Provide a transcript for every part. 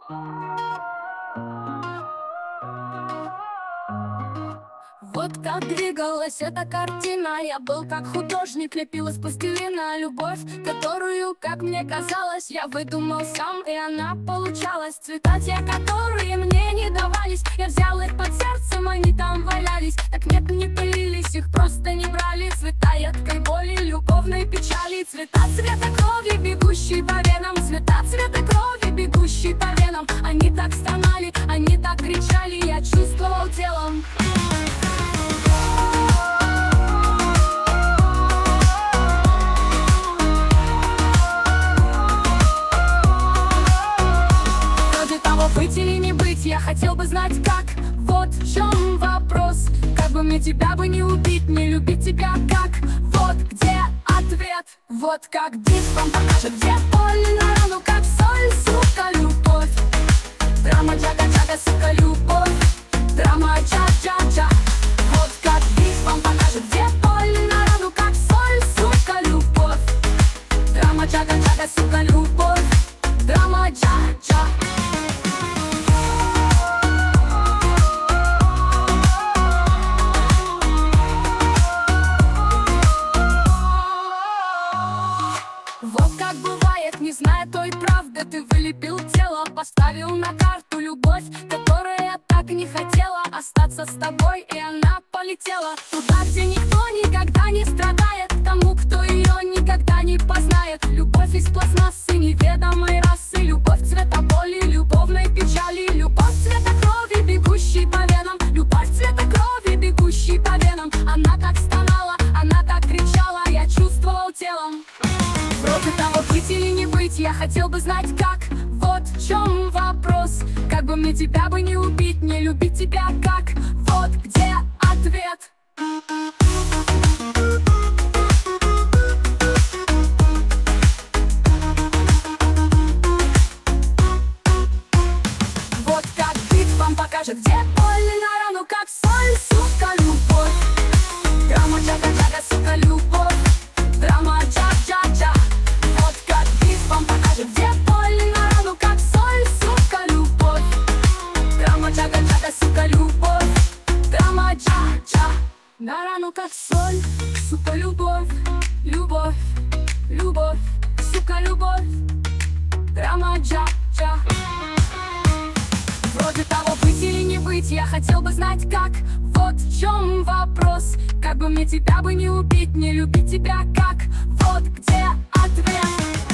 Вот как двигалась эта картина. Я был как художник, лепил из пластилина любовь, которую, как мне казалось, я выдумал сам, и она получалась. Цвета те, которые мне не давались, я взял их под сердцем, они там валялись. Так нет, не пылились, их просто не брали. Цвета едкой боли, любовной печали. Цвета цвета крови, бегущей по венам. Цвета цвета крови, бегущей по венам. Они так стонали, они так кричали, я чувствовал телом. Быть или не быть, я хотел бы знать как. Вот в чем вопрос. Как бы мне тебя бы не убить, не любить тебя как. Вот где ответ. Вот как диск вам покажет, где боль на рану, как соль, сука, любовь. Драма джага-джага, сука, любовь. Драма джа-джа-джа. Вот как диск вам покажет, где боль на рану, как соль, сука, любовь. Драма джага-джага, сука, любовь. Драма джа-джа. Вот как бывает, не зная той правды, ты вылепил тело, поставил на карту любовь, которая так не хотела остаться с тобой, и она полетела туда, где никто никогда не страдает, тому, кто ее никогда не познает. Любовь из пластмассы неведомой расы, любовь цвета боли, любовной печали, любовь цвета крови, бегущей по венам, любовь цвета крови, бегущей по венам. Она так стонала, она так кричала, я чувствовал телом. Вроде того, быть или не быть, я хотел бы знать как. Вот в чем вопрос. Как бы мне тебя бы не убить, не любить тебя как. Вот где ответ. Вот как бит вам покажет, где боль на рану, как соль, сука, любовь. Драма джага-джага, сука, любовь. Драма джа-джа-джа. Вот как бит вам покажет, где боль на рану, как соль, сука, любовь. Драма джага-джага, сука, любовь. Драма джа-джа. На рану, как соль, сука, любовь. Любовь, любовь, сука, любовь. Драма джа-джа. Вроде того, быть или не быть, я хотел бы знать как. Вот в чем вопрос. Как бы мне тебя бы не убить, не любить тебя как. Вот где ответ.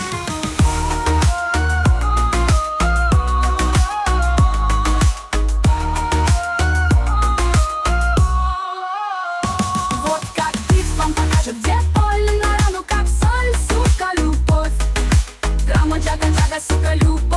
Вот как бит вам покажет, где боль на рану, как соль, сука, любовь. Драма джага-джага, сука, любовь.